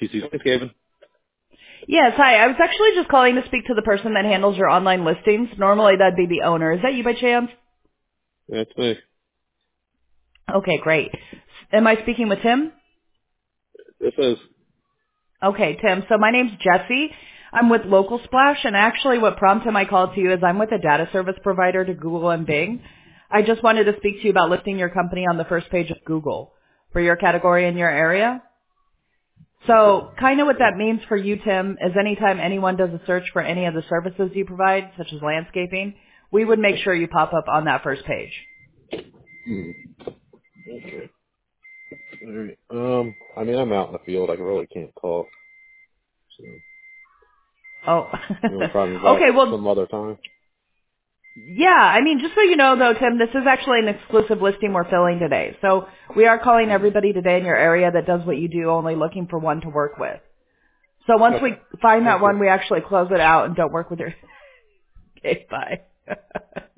TC Landscaping. Yes, hi. I was actually just calling to speak to the person that handles your online listings. Normally that'd be the owner. Is that you by chance? That's me. Okay, great. Am I speaking with Tim? This is. Okay, Tim. So my name's Jesse. I'm with Local Splash, and actually what prompted my call to you is I'm with a data service provider to Google and Bing. I just wanted to speak to you about listing your company on the first page of Google for your category in your area. So kind of what that means for you, Tim, is anytime anyone does a search for any of the services you provide, such as landscaping, we would make sure you pop up on that first page. Okay. I mean, I'm out in the field. I really can't talk. So, Oh, you want to try me back okay. Well, some other time? yeah. I mean, just so you know, though, Tim, this is actually an exclusive listing we're filling today. So we are calling everybody today in your area that does what you do, only looking for one to work with. So once we Okay. find that Thank you. one, we actually close it out and don't work with your. Okay, bye.